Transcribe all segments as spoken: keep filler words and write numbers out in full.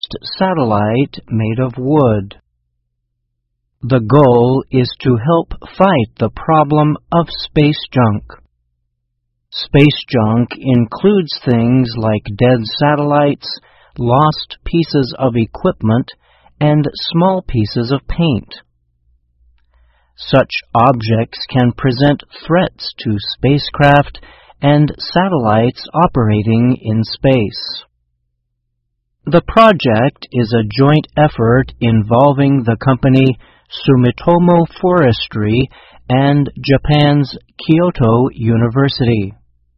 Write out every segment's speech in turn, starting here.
satellite made of wood. The goal is to help fight the problem of space junk. Space junk includes things like dead satellites, lost pieces of equipment, and small pieces of paint. Such objects can present threats to spacecraft and satellites operating in space. The project is a joint effort involving the company Sumitomo Forestry and Japan's Kyoto University.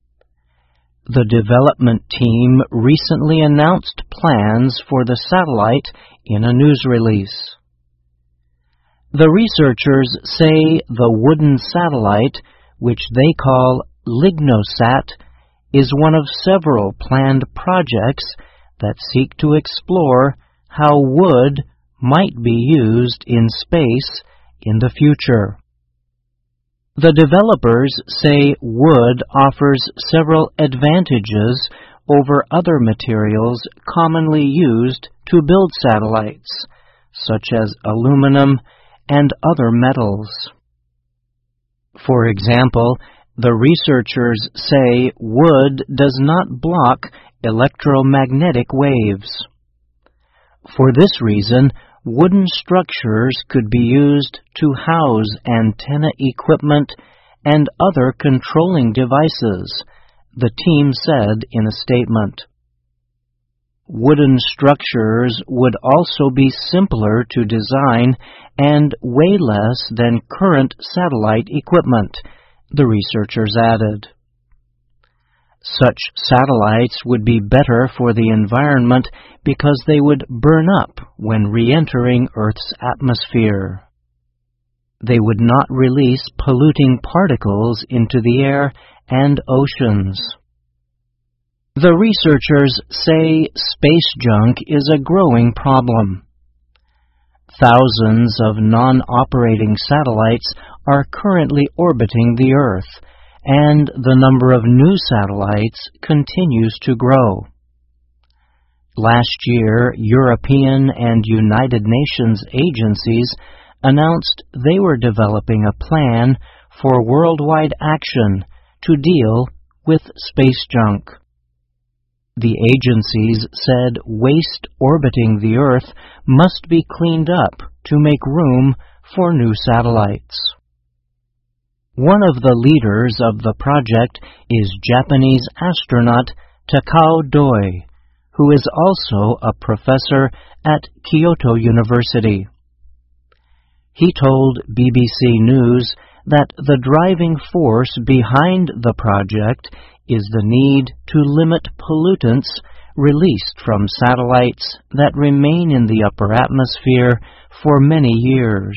The development team recently announced plans for the satellite in a news release. The researchers say the wooden satellite, which they call LignoSat, is one of several planned projects that seek to explore how wood might be used in space in the future. The developers say wood offers several advantages over other materials commonly used to build satellites, such as aluminum and other metals. For example, the researchers say wood does not block electromagnetic waves. For this reason, wooden structures could be used to house antenna equipment and other controlling devices, the team said in a statement. Wooden structures would also be simpler to design and weigh less than current satellite equipment, the researchers added. Such satellites would be better for the environment because they would burn up when re-entering Earth's atmosphere. They would not release polluting particles into the air and oceans. The researchers say space junk is a growing problem. Thousands of non-operating satellites are currently orbiting the Earth, and the number of new satellites continues to grow. Last year, European and United Nations agencies announced they were developing a plan for worldwide action to deal with space junk. The agencies said waste orbiting the Earth must be cleaned up to make room for new satellites. One of the leaders of the project is Japanese astronaut Takao Doi, who is also a professor at Kyoto University. He told B B C News that the driving force behind the project is the need to limit pollutants released from satellites that remain in the upper atmosphere for many years.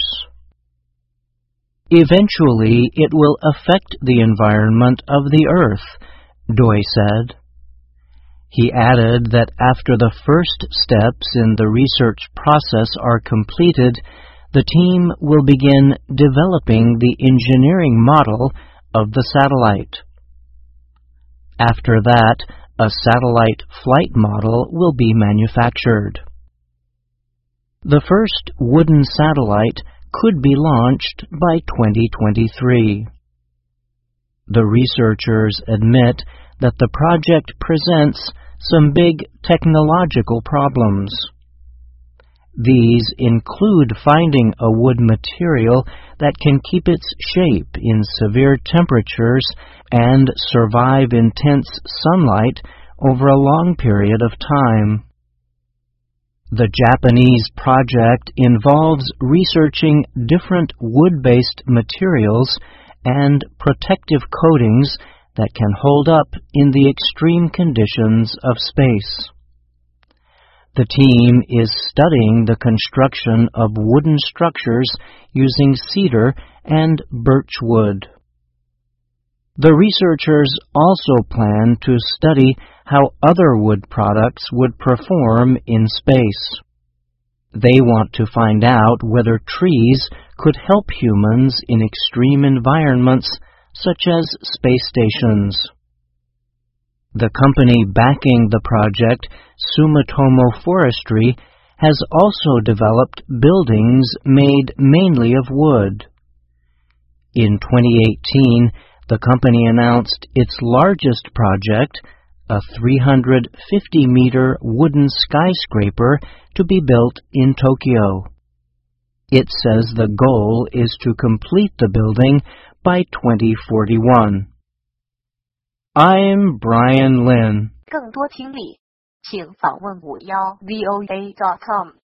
Eventually, it will affect the environment of the Earth, Doi said. He added that after the first steps in the research process are completed, the team will begin developing the engineering model of the satellite. After that, a satellite flight model will be manufactured. The first wooden satellite could be launched by twenty twenty-three. The researchers admit that the project presents some big technological problems. These include finding a wood material that can keep its shape in severe temperatures and survive intense sunlight over a long period of time. The Japanese project involves researching different wood-based materials and protective coatings that can hold up in the extreme conditions of space. The team is studying the construction of wooden structures using cedar and birch wood. The researchers also plan to study how other wood products would perform in space. They want to find out whether trees could help humans in extreme environments such as space stations. The company backing the project, Sumitomo Forestry, has also developed buildings made mainly of wood. In twenty eighteen, the company announced its largest project, a three hundred fifty meter wooden skyscraper to be built in Tokyo. It says the goal is to complete the building by twenty forty-one. I'm Brian Lynn. 更多听力，请访问五幺 V O A dot com。